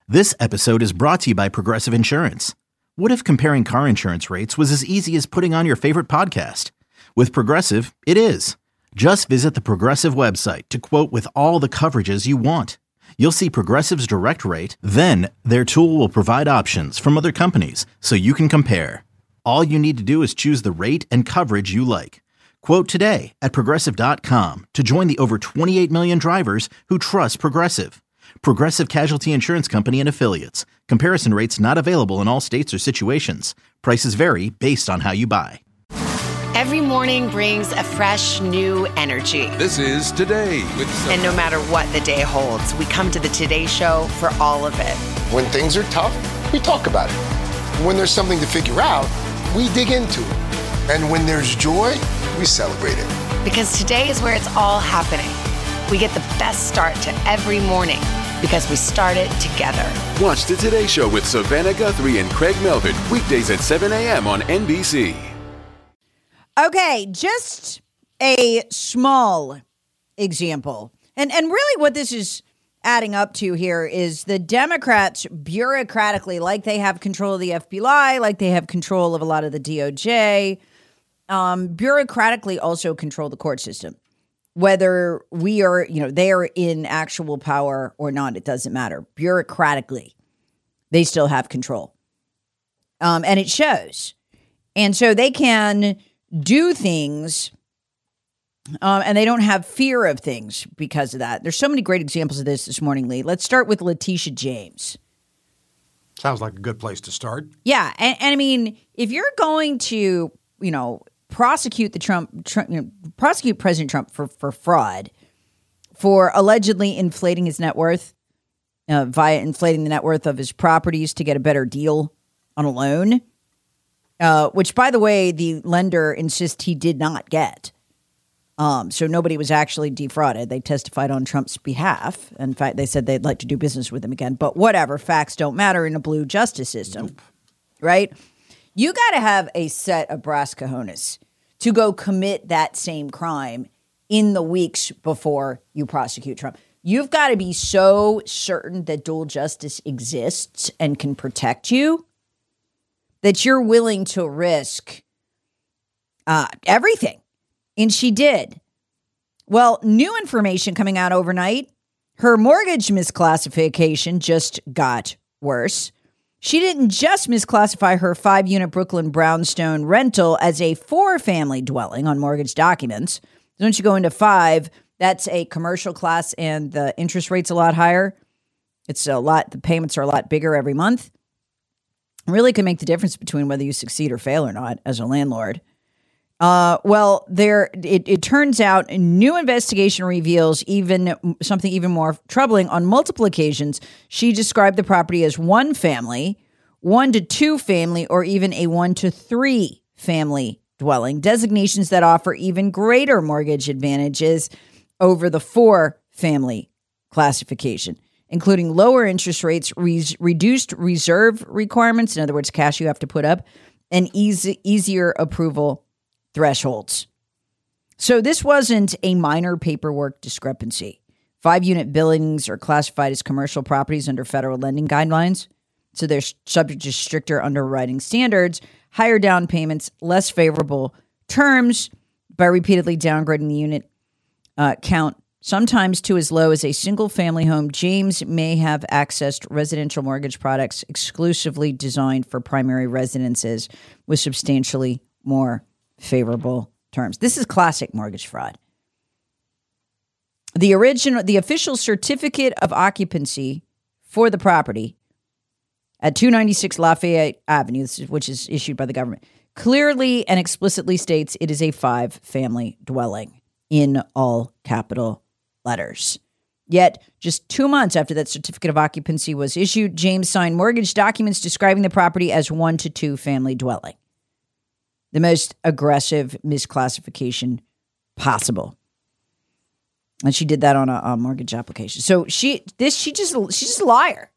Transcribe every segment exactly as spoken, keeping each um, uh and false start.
This episode is brought to you by Progressive Insurance. What if comparing car insurance rates was as easy as putting on your favorite podcast? With Progressive, it is. Just visit the Progressive website to quote with all the coverages you want. You'll see Progressive's direct rate, then their tool will provide options from other companies so you can compare. All you need to do is choose the rate and coverage you like. Quote today at progressive dot com to join the over twenty-eight million drivers who trust Progressive. Progressive Casualty Insurance Company and Affiliates. Comparison rates not available in all states or situations. Prices vary based on how you buy. Every morning brings a fresh, new energy. This is Today with Sophia. And no matter what the day holds, we come to the Today Show for all of it. When things are tough, we talk about it. When there's something to figure out, we dig into it. And when there's joy, we celebrate it. Because today is where it's all happening. We get the best start to every morning because we start it together. Watch the Today Show with Savannah Guthrie and Craig Melvin, weekdays at seven a.m. on N B C. Okay, just a small example. And and really what this is adding up to here is the Democrats bureaucratically, like they have control of the F B I, like they have control of a lot of the D O J, um, bureaucratically also control the court system. Whether we are, you know, they are in actual power or not, it doesn't matter. Bureaucratically, they still have control. Um, and it shows. And so they can do things um, and they don't have fear of things because of that. There's so many great examples of this this morning, Lee. Let's start with Letitia James. Sounds like a good place to start. Yeah. And, and I mean, if you're going to, you know, prosecute the Trump, Trump you know, prosecute President Trump for, for fraud, for allegedly inflating his net worth, uh, via inflating the net worth of his properties to get a better deal on a loan, uh, which, by the way, the lender insists he did not get. Um, so nobody was actually defrauded. They testified on Trump's behalf. In fact, they said they'd like to do business with him again. But whatever, facts don't matter in a blue justice system, nope. Right? You got to have a set of brass cojones to go commit that same crime in the weeks before you prosecute Trump. You've got to be so certain that dual justice exists and can protect you that you're willing to risk uh, everything. And she did. Well, new information coming out overnight. Her mortgage misclassification just got worse. She didn't just misclassify her five-unit Brooklyn brownstone rental as a four-family dwelling on mortgage documents. Once you go into five, that's a commercial class and the interest rate's a lot higher. It's a lot, the payments are a lot bigger every month. It really can make the difference between whether you succeed or fail or not as a landlord. Uh, well, there it, it turns out a new investigation reveals even something even more troubling. On multiple occasions, she described the property as one family, one to two family, or even a one to three family dwelling, designations that offer even greater mortgage advantages over the four family classification, including lower interest rates, re- reduced reserve requirements, in other words, cash you have to put up, and easy, easier approval thresholds. So this wasn't a minor paperwork discrepancy. Five-unit buildings are classified as commercial properties under federal lending guidelines, so they're subject to stricter underwriting standards, higher down payments, less favorable terms by repeatedly downgrading the unit uh, count, sometimes to as low as a single-family home. James may have accessed residential mortgage products exclusively designed for primary residences with substantially more favorable terms. This is classic mortgage fraud. The original, the official certificate of occupancy for the property at two ninety-six Lafayette Avenue, which is issued by the government, clearly and explicitly states it is a five-family dwelling in all capital letters. Yet, just two months after that certificate of occupancy was issued, James signed mortgage documents describing the property as one to two family dwelling. The most aggressive misclassification possible. And she did that on a, a mortgage application. So she this she just she's just a liar.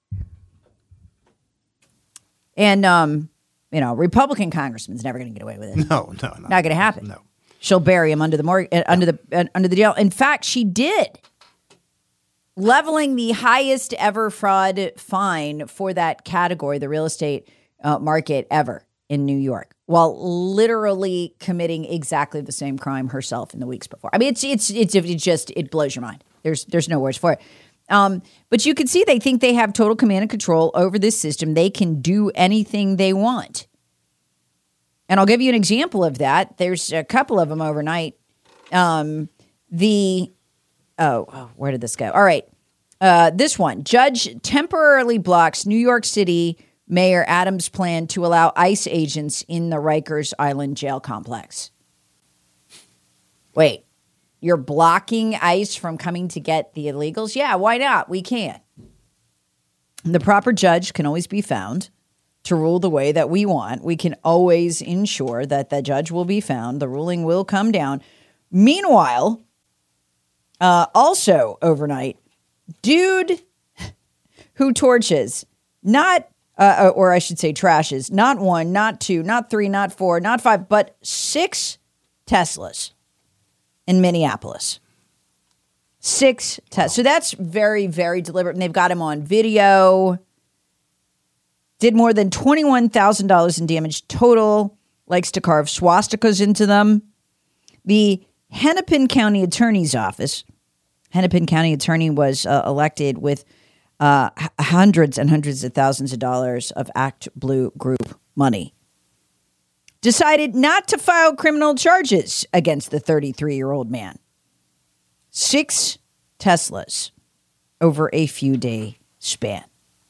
And um, you know, Republican congressman's never going to get away with it. No, no, no. Not going to happen. No. She'll bury him under the mor- uh, under the uh, under the deal. In fact, she did leveling the highest ever fraud fine for that category, the real estate uh, market ever in New York, while literally committing exactly the same crime herself in the weeks before. I mean, it's it's it's, it's just it blows your mind. There's there's no words for it. Um, but you can see they think they have total command and control over this system. They can do anything they want. And I'll give you an example of that. There's a couple of them overnight. Um, the oh, oh, where did this go? All right, uh, this one. Judge temporarily blocks New York City Mayor Adams' plan to allow ICE agents in the Rikers Island jail complex. Wait, you're blocking ICE from coming to get the illegals? Yeah, why not? We can. The proper judge can always be found to rule the way that we want. We can always ensure that the judge will be found. The ruling will come down. Meanwhile, uh, also overnight, dude who torches, not Uh, or I should say trashes, not one, not two, not three, not four, not five, but six Teslas in Minneapolis. Six Teslas. So that's very, very deliberate. And they've got him on video. Did more than twenty-one thousand dollars in damage total. Likes to carve swastikas into them. The Hennepin County Attorney's Office. Hennepin County Attorney was uh, elected with Uh, hundreds and hundreds of thousands of dollars of Act Blue Group money. Decided not to file criminal charges against the thirty-three-year-old man. Six Teslas over a few day span.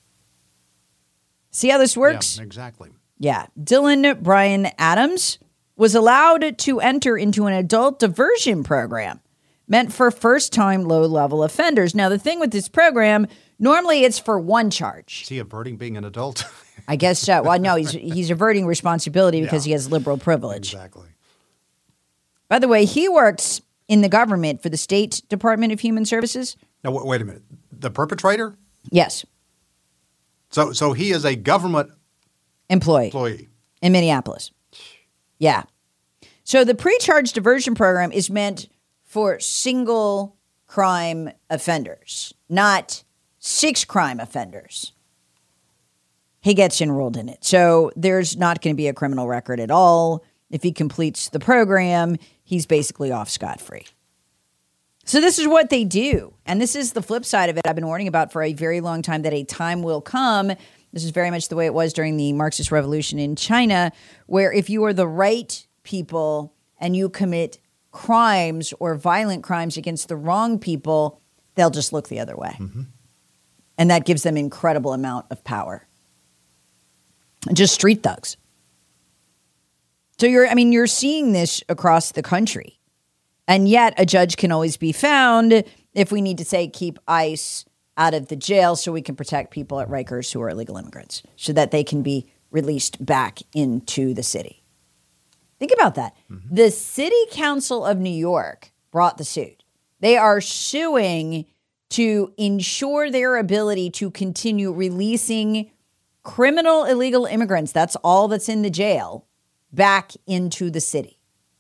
See how this works? Yeah, exactly. Yeah. Dylan Brian Adams was allowed to enter into an adult diversion program meant for first-time low-level offenders. Now, the thing with this program, normally it's for one charge. Is he averting being an adult? I guess so. Well, no, he's he's averting responsibility because Yeah. he has liberal privilege. Exactly. By the way, he works in the government for the State Department of Human Services. Now, wait, wait a minute. The perpetrator? Yes, So, so he is a government employee employee. in Minneapolis. Yeah. So the pre-charge diversion program is meant for single crime offenders, not six crime offenders. He gets enrolled in it. So there's not going to be a criminal record at all. If he completes the program, he's basically off scot-free. So this is what they do. And this is the flip side of it I've been warning about for a very long time, that a time will come. This is very much the way it was during the Marxist Revolution in China, where if you are the right people and you commit crimes or violent crimes against the wrong people, they'll just look the other way. Mm-hmm. And that gives them incredible amount of power. Just street thugs. So you're, I mean, you're seeing this across the country. And yet a judge can always be found if we need to say keep ICE out of the jail so we can protect people at Rikers who are illegal immigrants so that they can be released back into the city. Think about that. Mm-hmm. The City Council of New York brought the suit. They are suing to ensure their ability to continue releasing criminal illegal immigrants, that's all that's in the jail, back into the city.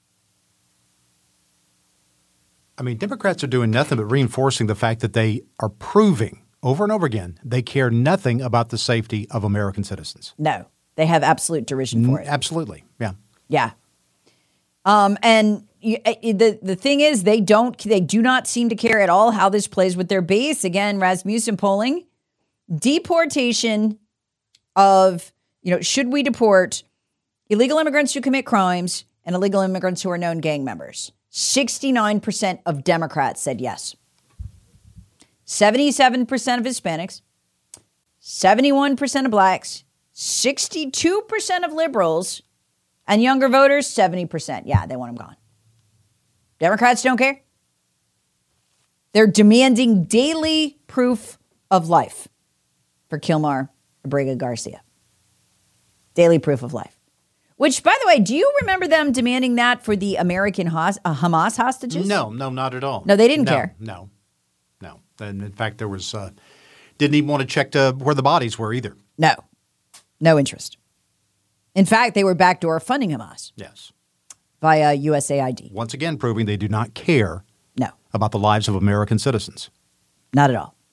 I mean, Democrats are doing nothing but reinforcing the fact that they are proving over and over again they care nothing about the safety of American citizens. No, they have absolute derision for it. Absolutely, yeah. Yeah. Um, and you, the the thing is, they don't, they do not seem to care at all how this plays with their base. Again, Rasmussen polling, deportation of, you know, should we deport illegal immigrants who commit crimes and illegal immigrants who are known gang members? sixty-nine percent of Democrats said yes. seventy-seven percent of Hispanics, seventy-one percent of blacks, sixty-two percent of liberals, and younger voters, seventy percent. Yeah, they want them gone. Democrats don't care. They're demanding daily proof of life for Kilmar Abrega Garcia. Daily proof of life. Which, by the way, do you remember them demanding that for the American hos- uh, Hamas hostages? No, no, not at all. No, they didn't no, care. No, no. And in fact, there was, uh, didn't even want to check to where the bodies were either. No, no interest. In fact, they were backdoor funding Hamas. Yes. Via U S A I D. Once again, proving they do not care No. about the lives of American citizens. Not at all.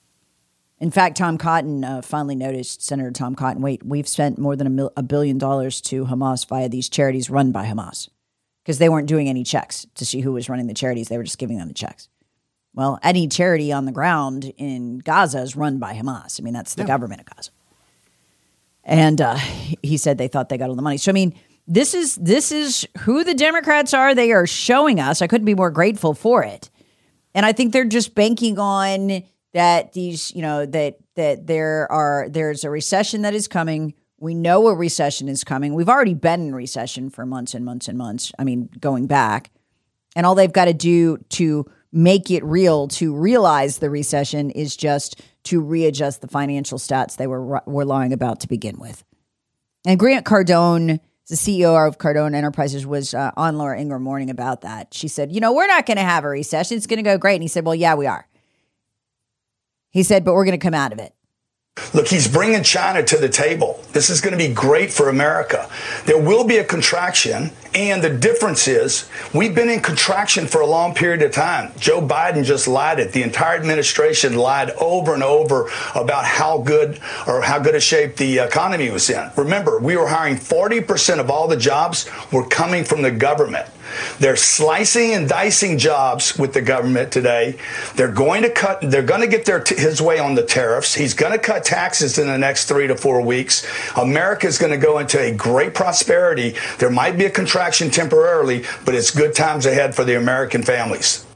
In fact, Tom Cotton uh, finally noticed, Senator Tom Cotton, wait, we've spent more than a, mil- a billion dollars to Hamas via these charities run by Hamas, because they weren't doing any checks to see who was running the charities. They were just giving them the checks. Well, any charity on the ground in Gaza is run by Hamas. I mean, that's the yeah. government of Gaza. And uh, he said they thought they got all the money. So, I mean, this is this is who the Democrats are. They are showing us. I couldn't be more grateful for it. And I think they're just banking on that these, you know, that that there are there's a recession that is coming. We know a recession is coming. We've already been in recession for months and months and months. I mean, going back. And all they've got to do to make it real, to realize the recession, is just to readjust the financial stats they were were lying about to begin with. And Grant Cardone, the C E O of Cardone Enterprises, was uh, on Laura Ingraham Morning about that. She said, you know, we're not going to have a recession. It's going to go great. And he said, well, yeah, we are. He said, but we're going to come out of it. Look, he's bringing China to the table. This is going to be great for America. There will be a contraction, and the difference is we've been in contraction for a long period of time. Joe Biden just lied it. The entire administration lied over and over about how good or how good a shape the economy was in. Remember, we were hiring forty percent of all the jobs were coming from the government. They're slicing and dicing jobs with the government today. They're going to cut. They're going to get their t- his way on the tariffs. He's going to cut taxes in the next three to four weeks. America is going to go into a great prosperity. There might be a contraction temporarily, but it's good times ahead for the American families.